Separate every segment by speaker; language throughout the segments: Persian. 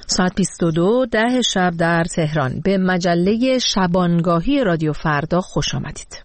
Speaker 1: ساعت 22:10 شب در تهران. به مجله شبانگاهی رادیو فردا خوش آمدید.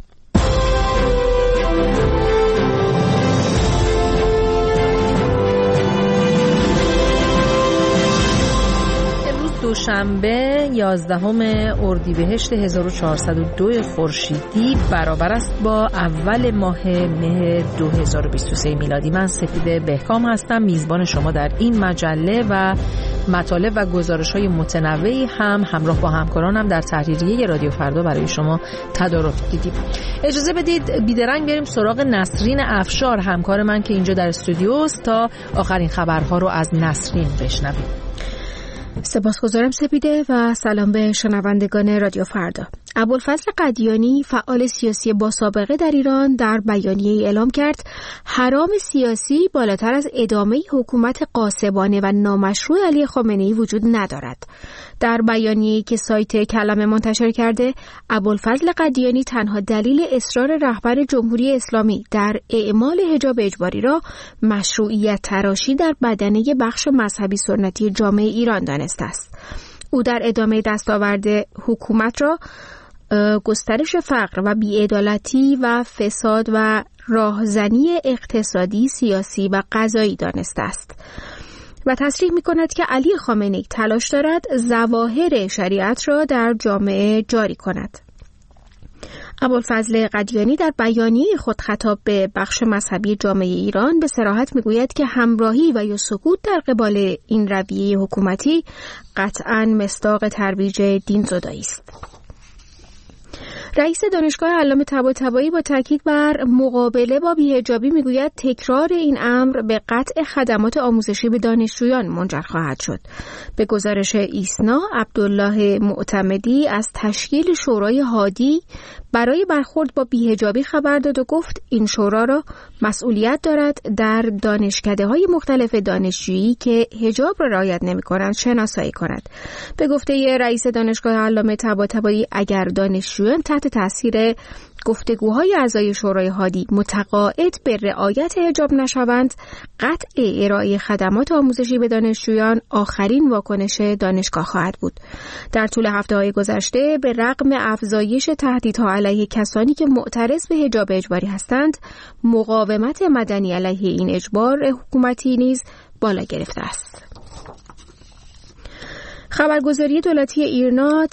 Speaker 1: دوشنبه 11 اردیبهشت 1402 خورشیدی برابر است با اول ماه مه 2023 میلادی. من سپید بهکام هستم، میزبان شما در این مجله و مطالب و گزارش‌های متنوعی هم همراه با همکارانم در تحریریه رادیو فردا برای شما تدارک دیدیم. اجازه بدید بیدرنگ بریم سراغ نسرین افشار، همکار من که اینجا در استودیوست، تا آخرین خبرها رو از نسرین بشنویم.
Speaker 2: سپاسگزارم سپیده و سلام به شنوندگان رادیو فردا. ابوالفضل قدیانی، فعال سیاسی با سابقه در ایران، در بیانیه‌ای اعلام کرد حرام سیاسی بالاتر از ادامه حکومت غاصبانه و نامشروع علی خامنه‌ای وجود ندارد. در بیانیه‌ای که سایت کلمه منتشر کرده، ابوالفضل قدیانی تنها دلیل اصرار رهبر جمهوری اسلامی در اعمال حجاب اجباری را مشروعیت تراشی در بدنه بخش مذهبی سنتی جامعه ایران دانسته است. او در ادامه دستاورد حکومت را گسترش فقر و بی‌عدالتی و فساد و راهزنی اقتصادی، سیاسی و قضایی دانسته است و تصریح می‌کند که علی خامنه‌ای تلاش دارد ظواهر شریعت را در جامعه جاری کند. ابوالفضل قدیانی در بیانیه خود خطاب به بخش مذهبی جامعه ایران به صراحت میگوید که همراهی و یا سکوت در قبال این رویه حکومتی قطعاً مصداق ترویج دین‌زدایی است. رئیس دانشگاه علامه طباطبایی با تاکید بر مقابله با بی‌حجابی میگوید تکرار این امر به قطع خدمات آموزشی به دانشجویان منجر خواهد شد. به گزارش ایسنا، عبدالله معتمدی از تشکیل شورای هادی برای برخورد با بی‌حجابی خبر داد و گفت این شورا را مسئولیت دارد در دانشکده‌های مختلف دانشجویی که حجاب را رعایت نمی‌کنند شناسایی کند. به گفته رئیس دانشگاه علامه طباطبایی، اگر دانشجویان تحت تاثیر گفتگوهای اعضای شورای هادی متقاعد به رعایت حجاب نشوند، قطع ارائه خدمات آموزشی به دانشجویان آخرین واکنش دانشگاه خواهد بود. در طول هفته‌های گذشته به رغم افزایش تهدیدها علیه کسانی که معترض به حجاب اجباری هستند، مقاومت مدنی علیه این اجبار حکومتی نیز بالا گرفته است. خبرگزاری دولتی ایرنا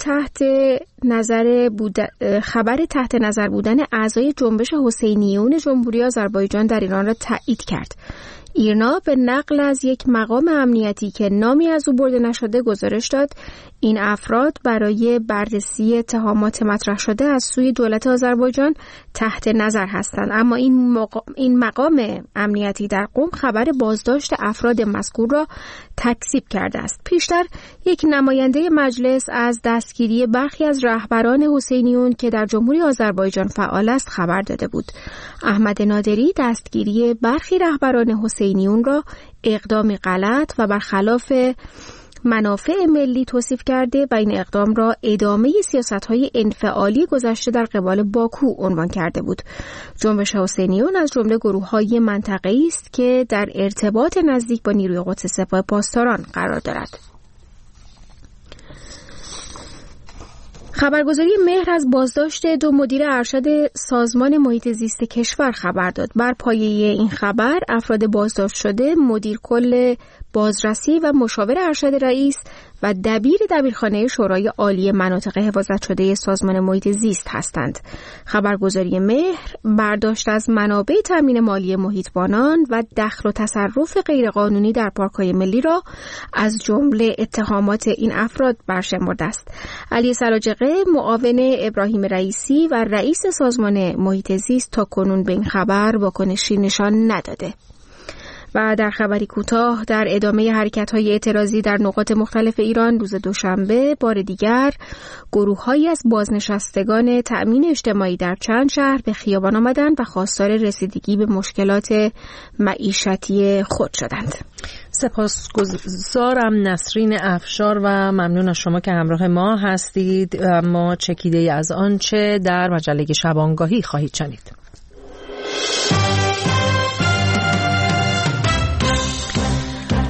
Speaker 2: خبر تحت نظر بودن اعضای جنبش حسینیون جمهوری آذربایجان در ایران را تایید کرد. ایرنا به نقل از یک مقام امنیتی که نامی از او برده نشده گزارش داد این افراد برای بررسی اتهامات مطرح شده از سوی دولت آذربایجان تحت نظر هستند، اما این مقام امنیتی در قم خبر بازداشت افراد مذکور را تکذیب کرده است. پیشتر یک نماینده مجلس از دستگیری برخی از رهبران حسینیون که در جمهوری آذربایجان فعال است خبر داده بود. احمد نادری دستگیری برخی رهبران حسینیون را اقدامی غلط و برخلاف منافع ملی توصیف کرده و این اقدام را ادامه سیاست‌های انفعالی گذشته در قبال باکو عنوان کرده بود. جنبش حسینیون از جمله گروه‌های منطقه‌ای است که در ارتباط نزدیک با نیروی قدس سپاه پاسداران قرار دارد. خبرگزاری مهر از بازداشت 2 مدیر ارشد سازمان محیط زیست کشور خبر داد. بر پایه این خبر افراد بازداشت شده مدیر کل بازرسی و مشاور ارشد رئیس و دبیر دبیرخانه شورای عالی مناطق حفاظت شده سازمان محیط زیست هستند. خبرگزاری مهر برداشت از منابع تامین مالی محیطبانان و دخل و تصرف غیرقانونی در پارک‌های ملی را از جمله اتهامات این افراد برشمرده است. علی سلاجقه، معاون ابراهیم رئیسی و رئیس سازمان محیط زیست تا کنون به این خبر واکنشی نشان نداده. و در خبری کوتاه در ادامه حرکت‌های اعتراضی در نقاط مختلف ایران روز دوشنبه بار دیگر گروه‌هایی از بازنشستگان تأمین اجتماعی در چند شهر به خیابان آمدند و خواستار رسیدگی به مشکلات معیشتی خود شدند.
Speaker 1: سپاسگزارم نسرین افشار و ممنون از شما که همراه ما هستید. ما چکیده‌ای از آنچه در مجله شبانگاهی خواهید شنید.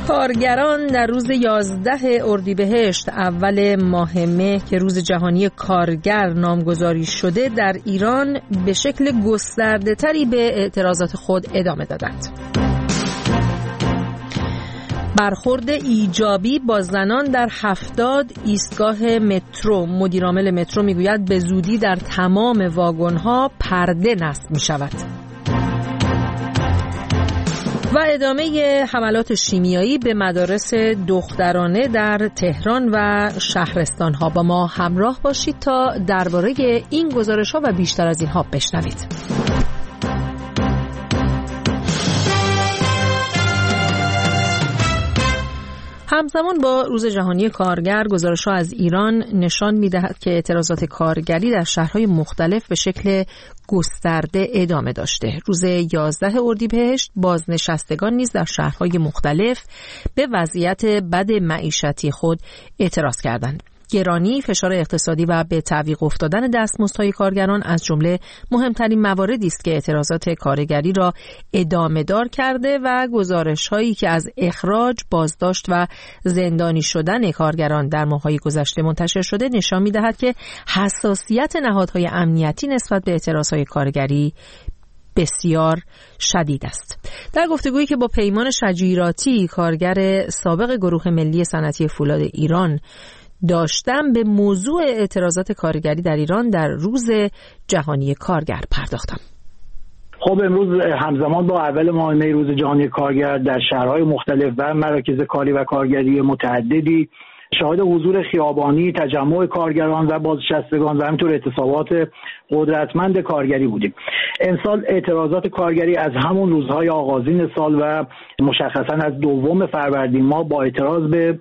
Speaker 1: کارگران در روز 11 اردیبهشت اول ماه مه که روز جهانی کارگر نامگذاری شده در ایران به شکل گسترده‌تری به اعتراضات خود ادامه دادند. برخورد ایجابی با زنان در 70 ایستگاه مترو. مدیرعامل مترو میگوید به زودی در تمام واگن‌ها پرده نصب می‌شود. و ادامه حملات شیمیایی به مدارس دخترانه در تهران و شهرستان‌ها. با ما همراه باشید تا درباره این گزارش‌ها و بیشتر از اینها بشنوید. همزمان با روز جهانی کارگر، گزارش‌ها از ایران نشان می‌دهد که اعتراضات کارگری در شهرهای مختلف به شکل گسترده ادامه داشته. روز 11 اردیبهشت بازنشستگان نیز در شهرهای مختلف به وضعیت بد معیشتی خود اعتراض کردند. گرانی، فشار اقتصادی و به تعویق افتادن دستمزدهای کارگران از جمله مهمترین مواردی است که اعتراضات کارگری را ادامه دار کرده و گزارش‌هایی که از اخراج، بازداشت و زندانی شدن کارگران در ماه‌های گذشته منتشر شده نشان می‌دهد که حساسیت نهادهای امنیتی نسبت به اعتراضهای کارگری بسیار شدید است. در گفتگویی که با پیمان شجیراتی، کارگر سابق گروه ملی صنعتی فولاد ایران داشتم، به موضوع اعتراضات کارگری در ایران در روز جهانی کارگر پرداختم.
Speaker 3: خب امروز همزمان با اول ماه می روز جهانی کارگر در شهرهای مختلف و مراکز کاری و کارگری متعددی شاهد حضور خیابانی، تجمع کارگران و بازنشستگان و همینطور اعتصابات قدرتمند کارگری بودیم. امسال اعتراضات کارگری از همون روزهای آغازین سال و مشخصا از 2 فروردین ماه با اعتراض به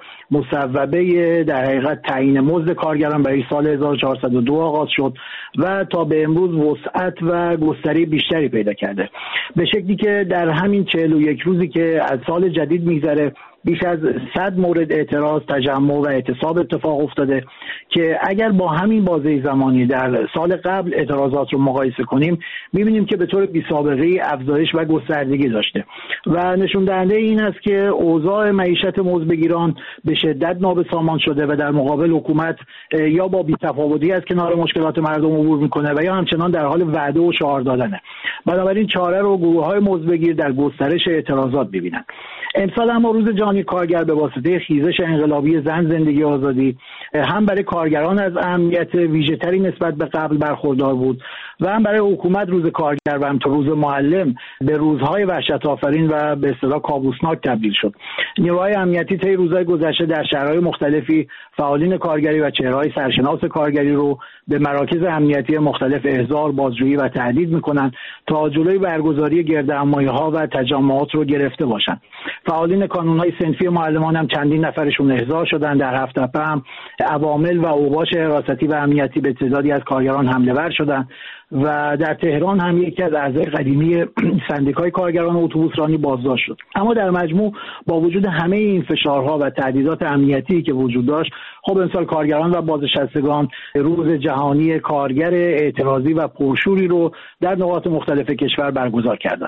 Speaker 3: مصوبه در حقیقت تعیین مزد کارگران برای سال 1402 آغاز شد و تا به امروز وسعت و گستری بیشتری پیدا کرده، به شکلی که در همین 41 روزی که از سال جدید میگذره بیش از 100 مورد اعتراض، تجمع و اعتصاب اتفاق افتاده که اگر با همین بازه زمانی در سال قبل اعتراضات رو مقایسه کنیم می‌بینیم که به طور بی‌سابقه افزایش و گستردگی داشته و نشون دهنده این است که اوضاع معیشت مزدبگیران به شدت نابسامان شده و در مقابل حکومت یا با بی‌تفاوتی از کنار مشکلات مردم عبور می‌کنه و یا همچنان در حال وعده و شعار دادنه. بنابراین چاره رو گروه‌های مزدبگیر در گسترش اعتراضات ببینن. امسال اما روز جهانی کارگر به واسطه خیزش انقلابی زن زندگی آزادی هم برای کارگران از اهمیت ویژه‌تری نسبت به قبل برخوردار بود و هم برای حکومت روز کارگر و همینطور روز معلم به روزهای وحشت آفرین و به اصطلاح کابوسناک تبدیل شد. نیروهای امنیتی طی روزهای گذشته در شهرهای مختلفی فعالین کارگری و چهره‌های سرشناس کارگری رو به مراکز امنیتی مختلف احضار، بازجویی و تهدید می‌کنند تا جلوی برگزاری گردهمایی‌ها و تجمعات رو گرفته باشند. فعالین کانون‌های صنفی معلمان هم چندین نفرشون احضار شدن. در هفت‌تپه هم عوامل و اوباش حراستی و امنیتی به تعدادی از کارگران حمله ور شدند و در تهران هم یکی از اعضای قدیمی سندیکای کارگران اتوبوسرانی بازداشت شد. اما در مجموع با وجود همه این فشارها و تهدیدات امنیتی که وجود داشت، خب امسال کارگران و بازنشستگان روز جهانی کارگر اعتراضی و پرشوری رو در نقاط مختلف کشور برگزار کردند.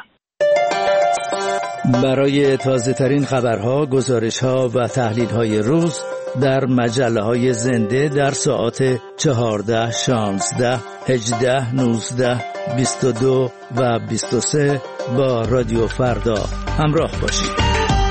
Speaker 4: برای تازه ترین خبرها، گزارش‌ها و تحلیل‌های روز در مجله‌های زنده در ساعات 14, 16, 18, 19, 22 و 23 با رادیو فردا همراه باشید.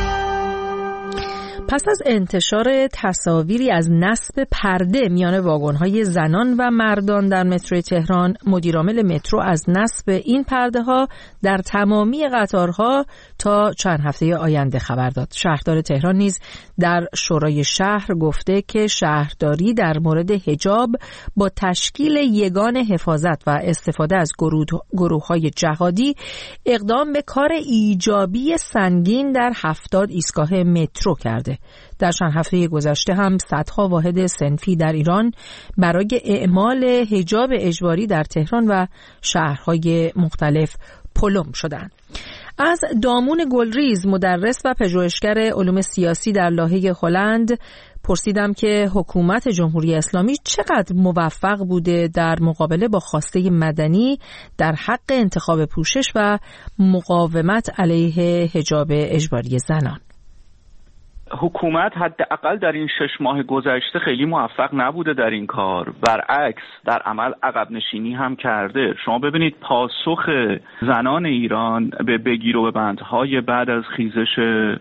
Speaker 1: پس از انتشار تصاویری از نصب پرده میان واگن‌های زنان و مردان در مترو تهران، مدیرعامل مترو از نصب این پرده‌ها در تمامی قطارها تا چند هفته آینده خبر داد. شهردار تهران نیز در شورای شهر گفته که شهرداری در مورد حجاب با تشکیل یگان حفاظت و استفاده از گروه‌های جهادی اقدام به کار ایجابی سنگین در 70 ایستگاه مترو کرده. در چند هفته گذشته هم صدها واحد صنفی در ایران برای اعمال حجاب اجباری در تهران و شهرهای مختلف پلم شدند. از دامون گلریز، مدرس و پژوهشگر علوم سیاسی در لاهه هلند، پرسیدم که حکومت جمهوری اسلامی چقدر موفق بوده در مقابله با خواسته مدنی در حق انتخاب پوشش و مقاومت علیه حجاب اجباری زنان.
Speaker 5: حکومت حداقل در این 6 ماه گذشته خیلی موفق نبوده در این کار، برعکس در عمل عقب نشینی هم کرده. شما ببینید پاسخ زنان ایران به بگیر و ببندهای بعد از خیزش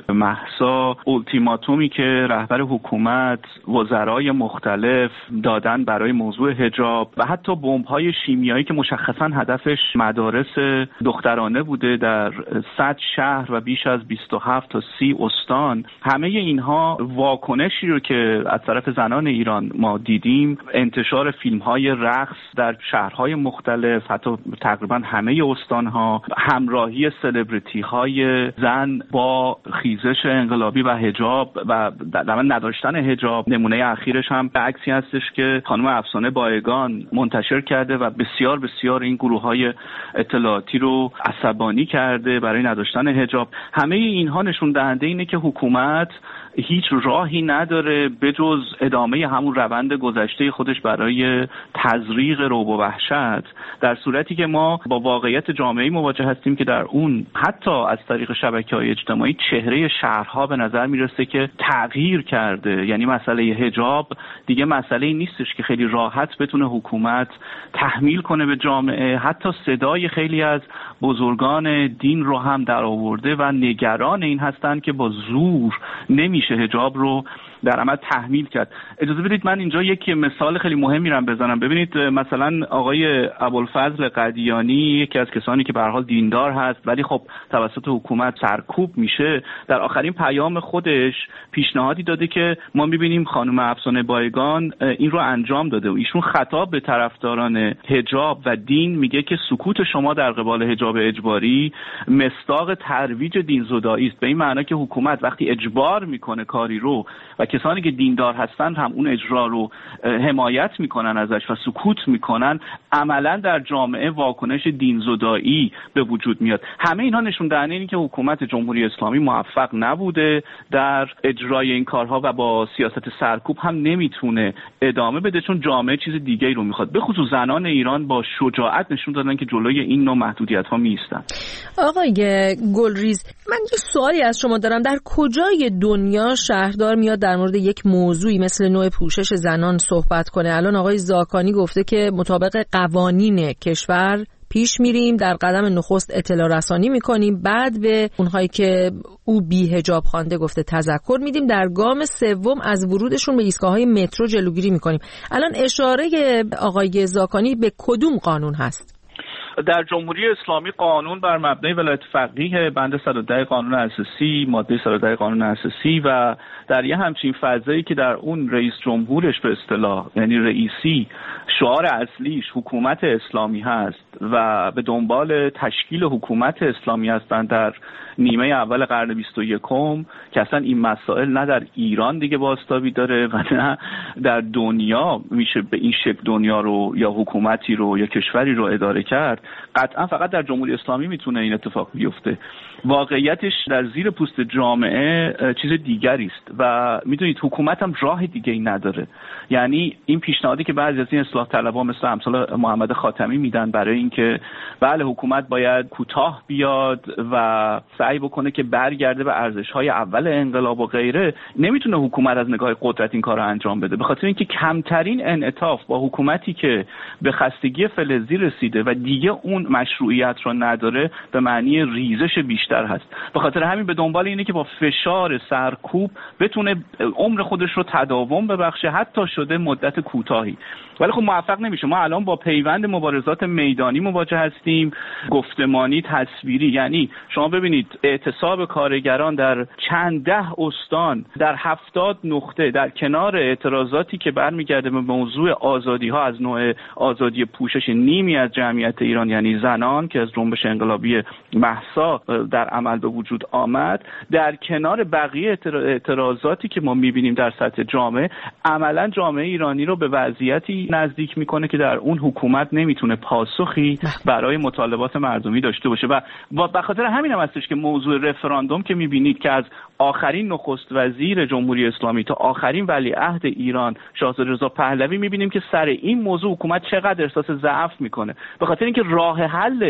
Speaker 5: مهسا، اولتیماتومی که رهبر حکومت وزرای مختلف دادن برای موضوع حجاب و حتی بمب‌های شیمیایی که مشخصاً هدفش مدارس دخترانه بوده در 100 شهر و بیش از 27 تا 30 استان، همه اینها واکنشی رو که از طرف زنان ایران ما دیدیم، انتشار فیلم‌های رقص در شهرهای مختلف، حتی تقریبا همه استان‌ها، همراهی سلبریتی‌های زن با خیزش انقلابی و حجاب و در نداشتن حجاب. نمونه اخیرش هم عکسی هستش که خانم افسانه بایگان منتشر کرده و بسیار بسیار این گروه‌های اطلاعاتی رو عصبانی کرده برای نداشتن حجاب. همه اینها نشون دهنده اینه که حکومت هیچ راهی نداره بجز ادامه همون روند گذشته خودش برای تزریق رعب و وحشت، در صورتی که ما با واقعیت جامعه‌ای مواجه هستیم که در اون حتی از طریق شبکه‌های اجتماعی چهره شهرها به نظر میرسه که تغییر کرده. یعنی مسئله حجاب دیگه مسئله‌ای نیستش که خیلی راحت بتونه حکومت تحمیل کنه به جامعه. حتی صدای خیلی از بزرگان دین رو هم در آورده و نگران این هستن که با زور نمیشه حجاب رو در عمل تحمیل کرد. اجازه بدید من اینجا یک مثال خیلی مهمی رو بزنم. ببینید مثلا آقای ابوالفضل قدیانی، یکی از کسانی که به هر حال دیندار هست ولی خب توسط حکومت سرکوب میشه، در آخرین پیام خودش پیشنهادی داده که ما میبینیم خانم افسانه بایگان این رو انجام داده و ایشون خطاب به طرفداران حجاب و دین میگه که سکوت شما در قبال حجاب اجباری مصداق ترویج دینزدایی است، به این معنی که حکومت وقتی اجبار میکنه کاری رو و کسانی که دیندار هستن هم اون اجرا رو حمایت میکنن ازش و سکوت میکنن، عملا در جامعه واکنش دینزدایی به وجود میاد. همه اینها نشون دهنده اینه که حکومت جمهوری اسلامی موفق نبوده در اجرای این کارها و با سیاست سرکوب هم نمیتونه ادامه بده، چون جامعه چیز دیگه‌ای رو میخواد. به خصوص زنان ایران با شجاعت نشون دادن که جلوی این نوع محدودیت‌ها میایستن.
Speaker 1: آقای گلریز، من یه سوالی از شما دارم. در کجای دنیا شهردار میاد در مورد یک موضوعی مثل نوع پوشش زنان صحبت کنه؟ الان آقای زاکانی گفته که مطابق قوانین کشور پیش میریم، در قدم نخست اطلاع رسانی میکنیم، بعد به اونهایی که او بی حجاب خوانده گفته تذکر میدیم، در گام سوم از ورودشون به ایستگاه‌های مترو جلوگیری میکنیم. الان اشاره آقای زاکانی به کدوم قانون هست؟
Speaker 5: در جمهوری اسلامی قانون بر مبنای ولایت فقیه، بند 110 قانون اساسی، ماده 110 قانون اساسی و در یه همچین فضایی که در اون رئیس جمهورش به اصطلاح یعنی رئیسی شعار اصلیش حکومت اسلامی هست و به دنبال تشکیل حکومت اسلامی هستند در نیمه اول قرن 21 که اصلا این مسائل نه در ایران دیگه بازتابی داره و نه در دنیا میشه به این شکل دنیا رو یا حکومتی رو یا کشوری رو اداره کرد. قطعا فقط در جمهوری اسلامی میتونه این اتفاق بیفته. واقعیتش در زیر پوست جامعه چیز دیگری است و میدونید حکومت هم راه دیگه‌ای نداره. یعنی این پیشنهادی که بعضی از این اصلاح طلبها مثل امثال محمد خاتمی میدن برای اینکه بله حکومت باید کوتاه بیاد و سعی بکنه که برگرده به ارزش‌های اول انقلاب و غیره، نمیتونه حکومت از نگاه قدرت این کارو انجام بده، به خاطر اینکه کمترین انعطاف با حکومتی که به خستگی فلزی رسیده و دیگه اون مشروعیت رو نداره به معنی ریزش بیشتر هست. به خاطر همین به دنبال اینه که با فشار سرکوب بتونه عمر خودش رو تداوم ببخشه، حتی شده مدت کوتاهی، ولی خب موفق نمیشه. ما الان با پیوند مبارزات میدانی مواجه هستیم، گفتمانی، تصویری. یعنی شما ببینید اعتصاب کارگران در چند ده استان در 70 نقطه در کنار اعتراضاتی که برمیگرده به موضوع آزادی ها از نوع آزادی پوشش نیمی از جمعیت ایران یعنی زنان که از جنبش انقلابی مهسا در عمل به وجود آمد، در کنار بقیه اعتراضاتی که ما میبینیم در سطح جامعه، عملا جامعه ایرانی رو به وضعیتی نزدیک میکنه که در اون حکومت نمیتونه پاسخی برای مطالبات مردمی داشته باشه و به خاطر همین هم هستش که موضوع رفراندوم که میبینید که از آخرین نخست وزیر جمهوری اسلامی تا آخرین ولیعهد ایران شاهزاده رضا پهلوی میبینیم که سر این موضوع حکومت چقدر احساس ضعف میکنه، به خاطر اینکه راه حل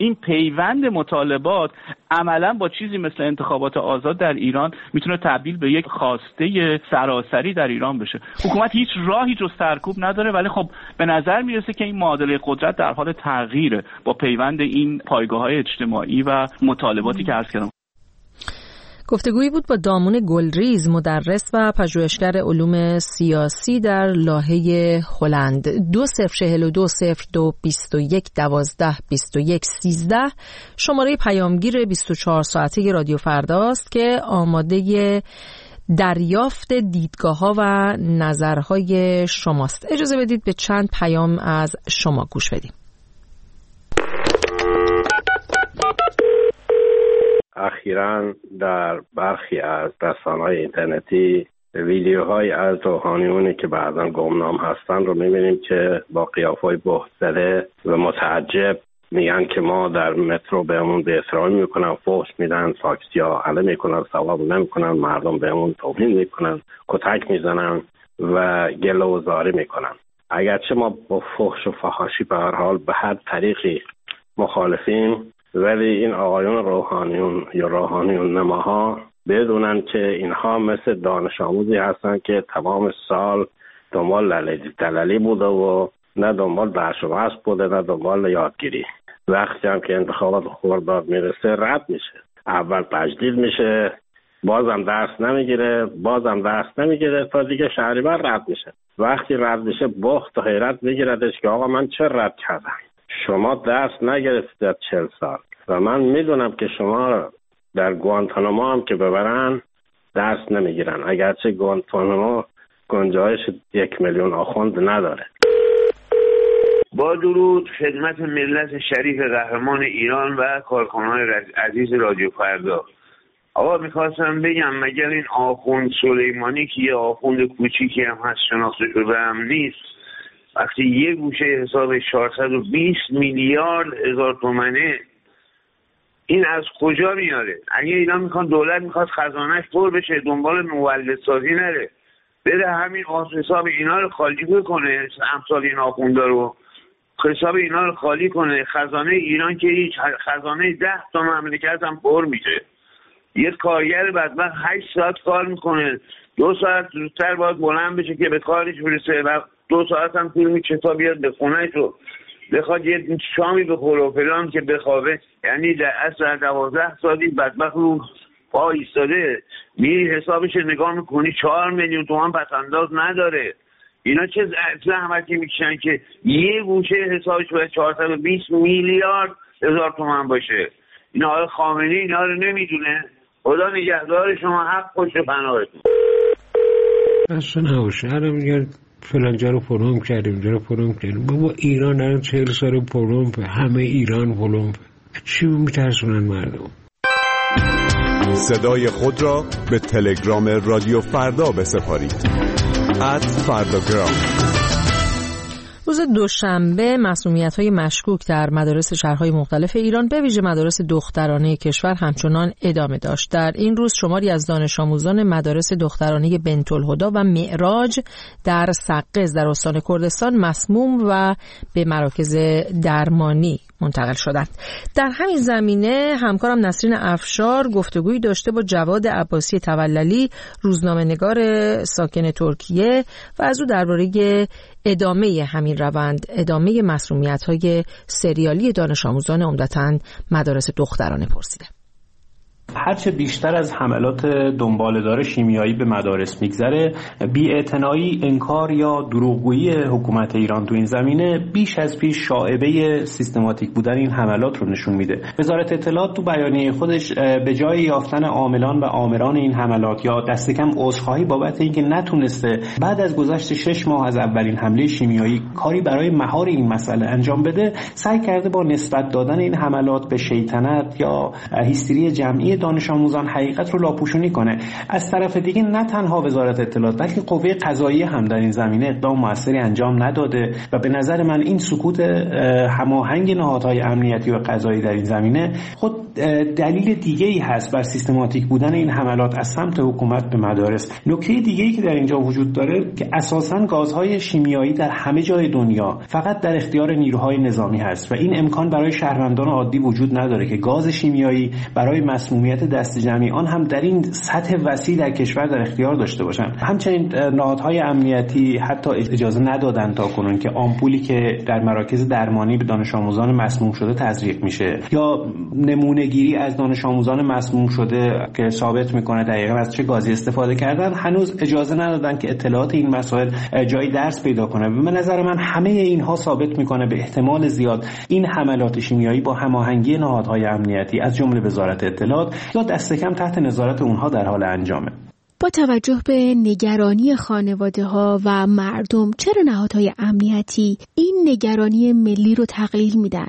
Speaker 5: این پیوند مطالبات عملا با چیزی مثل انتخابات آزاد در ایران میتونه تبدیل به یک خواسته سراسری در ایران بشه. حکومت هیچ راهی جز سرکوب نداره، ولی خب به نظر میرسه که این معادله قدرت در حال تغییره با پیوند این پایگاه‌های اجتماعی و مطالباتی که عرض کردم.
Speaker 1: گفتگویی بود با دامون گلریز، مدرس و پژوهشگر علوم سیاسی در لاهه هلند. 20420221122113 شماره پیامگیر 24 ساعته رادیو فرداست که آماده دریافت دیدگاه‌ها و نظرهای شماست. اجازه بدید به چند پیام از شما گوش بدیم.
Speaker 6: اخیراً در برخی از رسانه‌های اینترنتی ویدیوهای از روحانیونی که بعضاً گمنام هستن رو می‌بینیم که با قیافه‌های بهت‌زده و متعجب میگن که ما در مترو بهمون بی‌احترامی میکنن، فحش میدن، تاکسی‌ها حمله میکنن، ثواب نمیکنن، مردم بهمون توهین میکنن، کتک میزنن و گله و زاری میکنن. اگرچه ما با فحش و فحاشی به هر حال به هر طریقی مخالفیم، ولی این آقایون روحانیون یا روحانیون نماها بدونن که اینها مثل دانش آموزی هستن که تمام سال دنبال دلالی بوده و نه دنبال درس و بحث بوده نه دنبال یادگیری. وقتی هم که انتخابات خرداد میرسه رد میشه، اول تجدید میشه، بازم درس نمیگیره تا دیگه شهریور رد میشه. وقتی رد میشه بخت و حیرت میگیردش که آقا من چه رد کردم؟ شما درس نگرفتید در 40 سال و من میدونم که شما در گوانتانامو هم که ببرن درس نمیگیرن، اگرچه گوانتانامو گنجایش 1 میلیون آخوند نداره.
Speaker 7: با درود خدمت ملت شریف قهرمان ایران و کارکنان عزیز رادیو فردا. آقا میخواستم بگم مگر این آخوند سلیمانی که یه آخوند کوچیکی هم هست شناخته شده هم نیست، وقتی یه گوشه حساب 420 میلیارد هزار تومنه، این از کجا میاره؟ اگه اینا میخوان، دولت میخواد خزانهش پر بشه، دنبال مولدسازی نره، بره همین حساب اینا رو خالی بکنه، امثال این آخوندا رو حساب اینا رو خالی کنه. خزانه ایران که هیچ، خزانه 10 تا مملکت هم پر میشه. یه کارگر بدبخت 8 ساعت کار میکنه، 2 ساعت زودتر باید بلند بشه که به کارش برسه و 2 ساعت هم طول میکشه تا بیاد به خونه‌ش رو بخواد یه شامی بخوره و فلان که بخوابه. یعنی در اصل 12 ساعتی بدبخت رو پا ایستاده، میری حسابش نگاه میکنی 4 میلیون تومان پس‌انداز نداره. اینا چه زحمتی میکشن که یه گوشه حسابش باید 420 میلیارد هزار تومان باشه. این آقای خامنه‌ای اینا رو نمیدونه. خدا نگهدار شما، حق پشت پناهتون.
Speaker 8: اصلا نباشه هر میگن فلان جا رو پروم کردیم، جا رو پروم کردیم. بابا ایران الان 40 سال پرومه، همه ایران پرومه. چی میترسونن مردم؟
Speaker 9: صدای خود را به تلگرام رادیو فردا بسپارید. @فرداگرام.
Speaker 1: روز دوشنبه مسمومیت‌های مشکوک در مدارس شهرهای مختلف ایران به ویژه مدارس دخترانه کشور همچنان ادامه داشت. در این روز شماری از دانش آموزان مدارس دخترانه بنت‌الهدی و معراج در سقز در استان کردستان مسموم و به مراکز درمانی منتقل شدند. در همین زمینه همکارم نسرین افشار گفتگویی داشته با جواد عباسی توللی، روزنامه‌نگار ساکن ترکیه، و از او درباره ادامه همین روند، ادامه مسمومیت‌های سریالی دانش آموزان عمدتاً مدارس دخترانه پرسیده.
Speaker 10: هرچه بیشتر از حملات دنباله‌دار شیمیایی به مدارس میگذره، بی‌اعتنایی، انکار یا دروغگویی حکومت ایران تو این زمینه بیش از پیش شائبه سیستماتیک بودن این حملات رو نشون میده. وزارت اطلاعات تو بیانیه خودش به جای یافتن عاملان و آمران این حملات یا دست کم عذرخواهی بابت اینکه نتونسته بعد از گذشت 6 ماه از اولین حمله شیمیایی کاری برای مهار این مسئله انجام بده، سعی کرده با نسبت دادن این حملات به شیطنت یا هیستری جمعی دانش آموزان حقیقت رو لاپوشونی کنه. از طرف دیگه نه تنها وزارت اطلاعات بلکه قوه قضاییه هم در این زمینه اقدام موثری انجام نداده و به نظر من این سکوت هماهنگ نهادهای امنیتی و قضایی در این زمینه خود دلیل دیگه‌ای هست بر سیستماتیک بودن این حملات از سمت حکومت به مدارس. نکته دیگه‌ای که در اینجا وجود داره که اساساً گازهای شیمیایی در همه جای دنیا فقط در اختیار نیروهای نظامی هست و این امکان برای شهروندان عادی وجود نداره که گاز شیمیایی برای مسمومیت دست جمعی آن هم در این سطح وسیع در کشور در اختیار داشته باشند. همچنین نهادهای امنیتی حتی اجازه ندادن تا کنون که آمپولی که در مراکز درمانی به دانش آموزان مسموم شده تزریق میشه یا نمونه گیری از دانش آموزان مسموم شده که ثابت میکنه دقیقاً از چه گازی استفاده کردن هنوز اجازه ندادن که اطلاعات این مسائل جای درس پیدا کنه. به نظر من همه اینها ثابت میکنه به احتمال زیاد این حملات شیمیایی با هماهنگی نهادهای امنیتی از جمله وزارت اطلاعات یا دست کم تحت نظارت اونها در حال انجامه.
Speaker 2: با توجه به نگرانی خانواده‌ها و مردم چرا نهادهای امنیتی این نگرانی ملی رو تقلیل میدن؟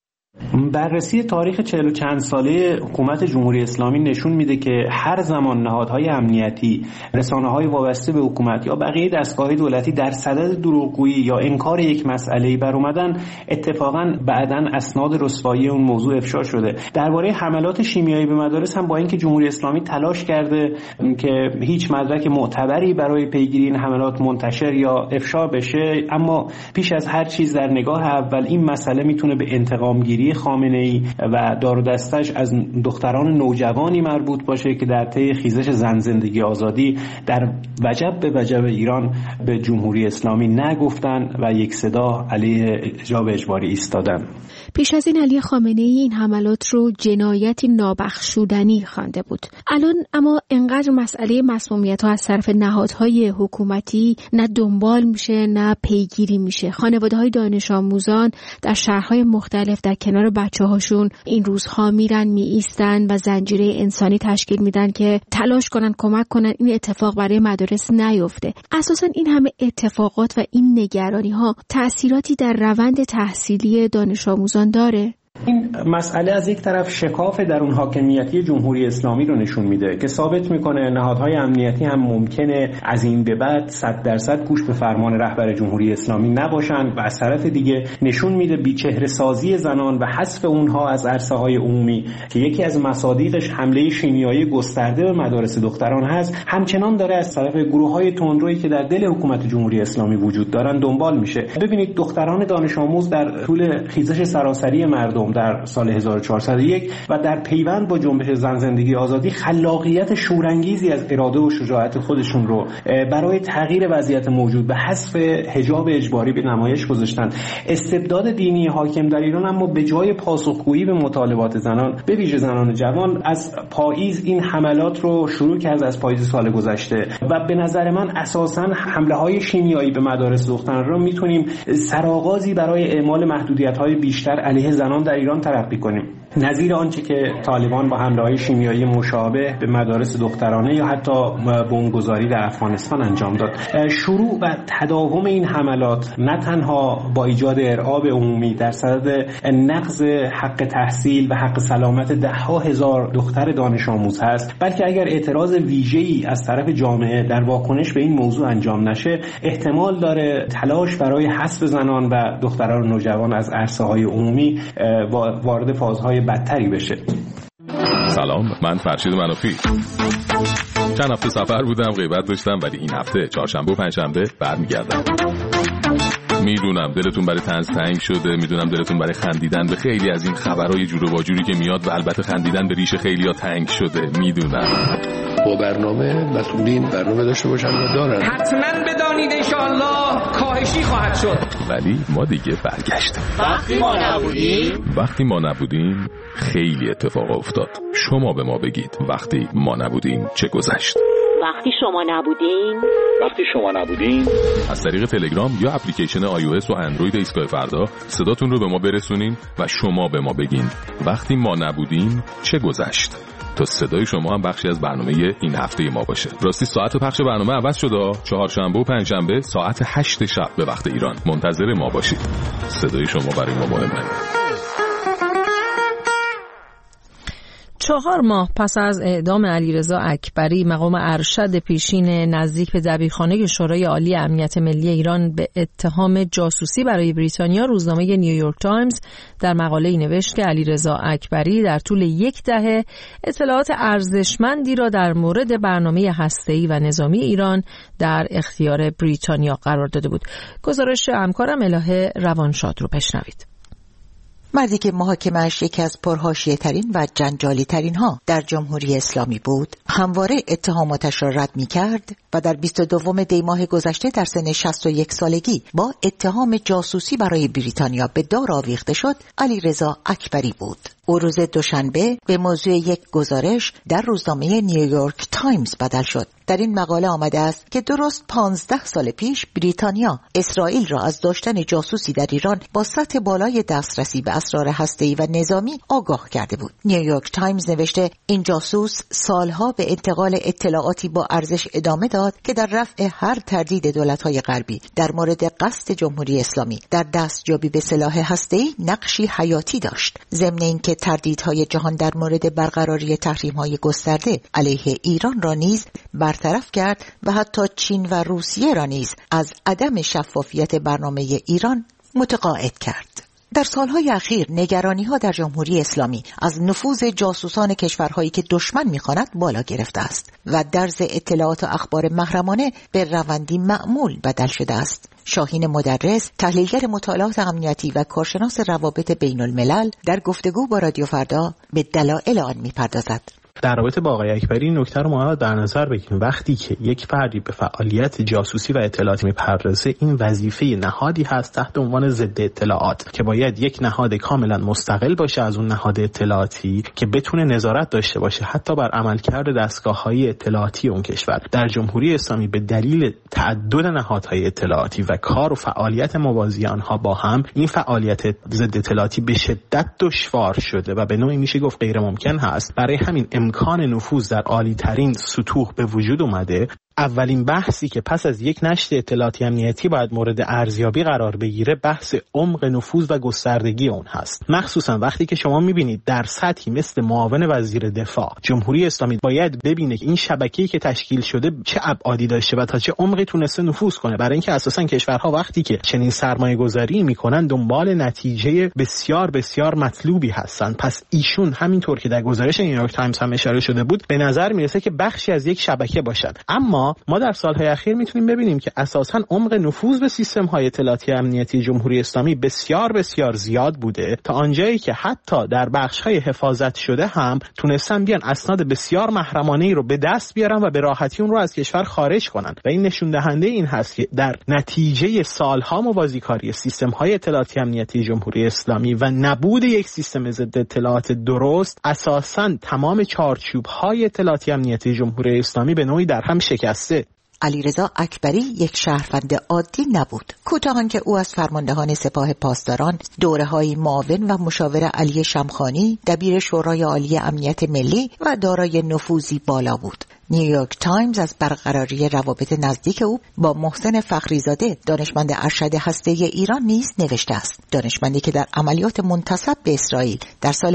Speaker 10: بررسی تاریخ 40 و چند ساله حکومت جمهوری اسلامی نشون میده که هر زمان نهادهای امنیتی، رسانه‌های وابسته به حکومت یا بقیه دستگاه‌های دولتی در صدد دروغگویی یا انکار یک مسئله‌ای بر اومدن، اتفاقاً بعداً اسناد رسوایی اون موضوع افشا شده. درباره حملات شیمیایی به مدارس هم با اینکه جمهوری اسلامی تلاش کرده که هیچ مدرک معتبری برای پیگیری این حملات منتشر یا افشا بشه، اما پیش از هر چیز در نگاه اول این مسئله میتونه به انتقام گیری خامنه‌ای و دار و دستش از دختران نوجوانی مربوط باشه که در طی خیزش زن زندگی آزادی در وجب به وجب ایران به جمهوری اسلامی نگفتن و یک صدا علیه حجاب اجباری ایستادن.
Speaker 2: پیش از این علی خامنه‌ای این حملات رو جنایتی نابخشودنی خوانده بود. الان اما انقدر مسئله مسمومیت‌ها از طرف نهادهای حکومتی نه دنبال میشه نه پیگیری میشه. خانواده‌های دانش آموزان در شهرهای مختلف در کنار بچه‌هاشون این روزها میرن میایستن و زنجیره انسانی تشکیل میدن که تلاش کنن کمک کنن این اتفاق برای مدارس نیفته. اساساً این همه اتفاقات و این نگرانی‌ها تأثیراتی در روند تحصیلی دانش آموزان داره؟
Speaker 10: این مسئله از یک طرف شکاف در اون حاکمیتی جمهوری اسلامی رو نشون میده که ثابت میکنه نهادهای امنیتی هم ممکنه از این به بعد 100% گوش به فرمان رهبر جمهوری اسلامی نباشن و از طرف دیگه نشون میده بیچهره سازی زنان و حذف اونها از عرصه‌های عمومی که یکی از مصادیقش حمله شیمیایی گسترده به مدارس دختران هست، همچنان داره از طرف گروه‌های تندرویی که در دل حکومت جمهوری اسلامی وجود دارن دنبال میشه. ببینید دختران دانش آموز در طول خیزش سراسری مردم در سال 1401 و در پیوند با جنبش زن زندگی آزادی خلاقیت شورانگیزی از اراده و شجاعت خودشون رو برای تغییر وضعیت موجود به حذف حجاب اجباری به نمایش گذاشتن. استبداد دینی حاکم در ایران اما به جای پاسخگویی به مطالبات زنان به ویژه زنان جوان از پاییز این حملات رو شروع کرد از پاییز سال گذشته و به نظر من اساساً حمله‌های شیمیایی به مدارس دختران رو میتونیم سرآغازی برای اعمال محدودیت‌های بیشتر علیه زنان در ایران ترقی کنیم، نظیر آنچه که طالبان با حمله‌های شیمیایی مشابه به مدارس دخترانه یا حتی بمبگذاری در افغانستان انجام داد. شروع و تداوم این حملات نه تنها با ایجاد ارعاب عمومی در صدد نقض حق تحصیل و حق سلامت ده‌ها هزار دختر دانش آموز هست، بلکه اگر اعتراض ویژه‌ای از طرف جامعه در واکنش به این موضوع انجام نشه، احتمال داره تلاش برای حذف زنان و دختران نوجوان از عرصه‌های عمومی وارد فازهای بدتری بشه.
Speaker 11: سلام، من فرشید منافی. چند هفته سفر بودم، غیبت داشتم، ولی این هفته چهارشنبه و پنجشنبه برمیگردم. میدونم دلتون برای طنز تنگ شده، میدونم دلتون برای خندیدن به خیلی از این خبرهای جور و واجوری که میاد و البته خندیدن به ریش خیلی‌ها تنگ شده، میدونم.
Speaker 12: با برنامه مسئولین برنامه داشته باشن و دارن.
Speaker 13: حتما بدانید انشاءالله کاهشی خواهد شد.
Speaker 11: ولی ما دیگه برگشتیم. وقتی ما نبودیم خیلی اتفاق افتاد. شما به ما بگید وقتی ما نبودیم چه گذشت؟
Speaker 14: وقتی شما نبودین
Speaker 11: از طریق تلگرام یا اپلیکیشن iOS و اندروید ایستگاه فردا صداتون رو به ما برسونین و شما به ما بگین وقتی ما نبودیم چه گذشت، تا صدای شما هم بخشی از برنامه این هفته ما باشه. راستی ساعت پخش برنامه عوض شده، چهارشنبه و پنجشنبه ساعت 8 شب به وقت ایران. منتظر ما باشید. صدای شما برای ما مهمه.
Speaker 1: 4 ماه پس از اعدام علیرضا اکبری، مقام ارشد پیشین نزدیک به دبیرخانه شورای عالی امنیت ملی ایران به اتهام جاسوسی برای بریتانیا، روزنامه نیویورک تایمز در مقاله‌ای نوشت که علیرضا اکبری در طول 10 دهه اطلاعات ارزشمندی را در مورد برنامه هسته‌ای و نظامی ایران در اختیار بریتانیا قرار داده بود. گزارش همکارم الهه روانشاد رو بشنوید.
Speaker 14: مردی که محاکمه‌اش یکی از پرحاشیه ترین و جنجالی ترین ها در جمهوری اسلامی بود، همواره اتهاماتش را رد می کرد و در 22 دی ماه گذشته در سن 61 سالگی با اتهام جاسوسی برای بریتانیا به دار آویخته شد. علیرضا اکبری بود. او روز دوشنبه به موضوع یک گزارش در روزنامه نیویورک تایمز بدل شد. در این مقاله آمده است که درست 15 سال پیش بریتانیا اسرائیل را از داشتن جاسوسی در ایران با سطح بالای دسترسی به اسرار هسته‌ای و نظامی آگاه کرده بود. نیویورک تایمز نوشته این جاسوس سالها به انتقال اطلاعاتی با ارزش ادامه داد که در رفع هر تردید دولت‌های غربی در مورد قصد جمهوری اسلامی در دستیابی به سلاح هسته‌ای نقشی حیاتی داشت. ضمن اینکه تردیدهای جهان در مورد برقراری تحریم‌های گسترده علیه ایران را نیز برطرف کرد و حتی چین و روسیه را نیز از عدم شفافیت برنامه ایران متقاعد کرد. در سالهای اخیر نگرانی‌ها در جمهوری اسلامی از نفوذ جاسوسان کشورهایی که دشمن می‌خواند بالا گرفته است و درز اطلاعات و اخبار محرمانه به روندی معمول بدل شده است. شاهین مدرس، تحلیلگر مطالعات امنیتی و کارشناس روابط بین الملل، در گفتگو با رادیو فردا به دلایل آن می‌پردازد.
Speaker 10: در رابطه با آقای اکبری این نکته رو ما در نظر بگیریم. وقتی که یک فردی به فعالیت جاسوسی و اطلاعاتی میپردازه، این وظیفه نهادی هست تحت عنوان ضد اطلاعات که باید یک نهاد کاملا مستقل باشه از اون نهاد اطلاعاتی که بتونه نظارت داشته باشه حتی بر عملکرد دستگاه‌های اطلاعاتی اون کشور. در جمهوری اسلامی به دلیل تعدد نهادهای اطلاعاتی و کار و فعالیت موازی آنها با هم، این فعالیت ضد اطلاعاتی به شدت دشوار شده و به نوعی میشه گفت غیر ممکن هست. برای همین امکان نفوذ در عالی ترین سطوح به وجود اومده. اولین بحثی که پس از یک نشر اطلاعاتی امنیتی باید مورد ارزیابی قرار بگیره بحث عمق نفوذ و گستردگی اون هست. مخصوصا وقتی که شما میبینید در سطحی مثل معاون وزیر دفاع جمهوری اسلامی باید ببینه که این شبکه‌ای که تشکیل شده چه ابعادی داشته و تا چه عمقی تونسته نفوذ کنه، برای اینکه اساسا کشورها وقتی که چنین سرمایه‌گذاری میکنن دنبال نتیجه بسیار بسیار مطلوبی هستن. پس ایشون همینطور که در گزارش نیویورک تایمز هم اشاره شده بود به نظر میرسه که بخشی از یک شبکه باشن. اما ما در سالهای اخیر میتونیم ببینیم که اساساً عمق نفوذ به سیستم‌های اطلاعاتی امنیتی جمهوری اسلامی بسیار بسیار زیاد بوده، تا آنجایی که حتی در بخش‌های حفاظت شده هم تونستن بیان اسناد بسیار محرمانه‌ای رو به دست بیارن و به راحتی اون رو از کشور خارج کنن و این نشون دهنده این هست که در نتیجه سالها موازیکاری سیستم‌های اطلاعاتی امنیتی جمهوری اسلامی و نبود یک سیستم ضد اطلاعات درست، اساساً تمام چارچوب‌های اطلاعاتی امنیتی جمهوری اسلامی به نوعی در هم شکسته.
Speaker 14: علیرضا اکبری یک شهروند عادی نبود. کوتاهان که او از فرماندهان سپاه پاسداران، دوره‌های معاون و مشاور علی شمخانی، دبیر شورای عالی امنیت ملی و دارای نفوذی بالا بود. نیویورک تایمز از برقراری روابط نزدیک او با محسن فخریزاده، دانشمند ارشد هسته‌ای ایران نیز نوشته است. دانشمندی که در عملیات منتسب به اسرائیل در سال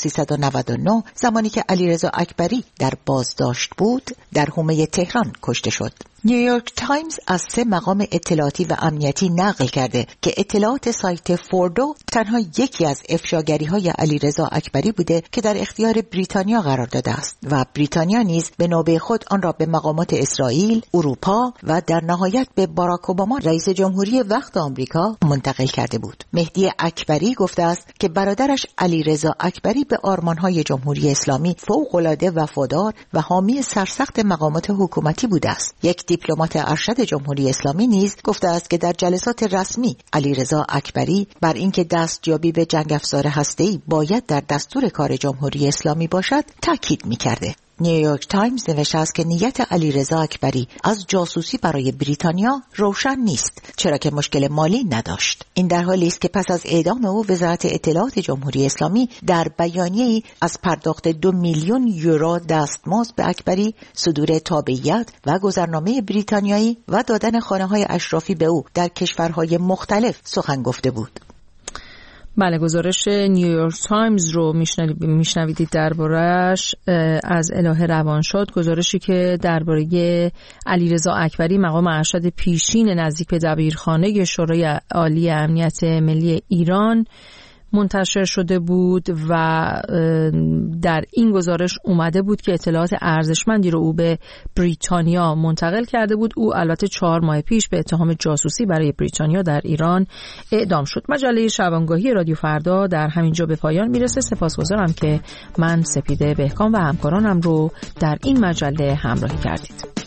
Speaker 14: 1399 زمانی که علیرضا اکبری در بازداشت بود، در حومه تهران کشته شد. نیویورک تایمز از 3 مقام اطلاعاتی و امنیتی نقل کرده که اطلاعات سایت فوردو تنها یکی از افشاگری‌های علیرضا اکبری بوده که در اختیار بریتانیا قرار داده است و بریتانیا نیز به نوبه خود آن را به مقامات اسرائیل، اروپا و در نهایت به باراک اوباما رئیس جمهوری وقت آمریکا منتقل کرده بود. مهدی اکبری گفته است که برادرش علیرضا اکبری به آرمان‌های جمهوری اسلامی فوق‌العاده وفادار و حامی سرسخت مقامات حکومتی بوده است. یک دیپلمات ارشد جمهوری اسلامی نیز گفته است که در جلسات رسمی علیرضا اکبری بر اینکه دستیابی به جنگ افزار هسته‌ای باید در دستور کار جمهوری اسلامی باشد تاکید می‌کرده. نیویورک تایمز نوشته است که نیت علیرضا اکبری از جاسوسی برای بریتانیا روشن نیست، چرا که مشکل مالی نداشت. این در حالی است که پس از اعدام او وزارت اطلاعات جمهوری اسلامی در بیانیه‌ای از پرداخت 2 میلیون یورو دستمزد به اکبری، صدور تابعیت و گذرنامه بریتانیایی و دادن خانه‌های اشرافی به او در کشورهای مختلف سخن گفته بود.
Speaker 1: بله، گزارش نیویورک تایمز رو میشنویدید درباره‌اش از الهه روانشاد، گزارشی که درباره علیرضا اکبری مقام ارشد پیشین نزدیک به دبیرخانه شورای عالی امنیت ملی ایران منتشر شده بود و در این گزارش اومده بود که اطلاعات ارزشمندی رو او به بریتانیا منتقل کرده بود. او البته 4 ماه پیش به اتهام جاسوسی برای بریتانیا در ایران اعدام شد. مجله شبانگاهی رادیو فردا در همینجا به پایان میرسه. سپاسگزارم که من سپیده بهکام و همکارانم رو در این مجله همراهی کردید.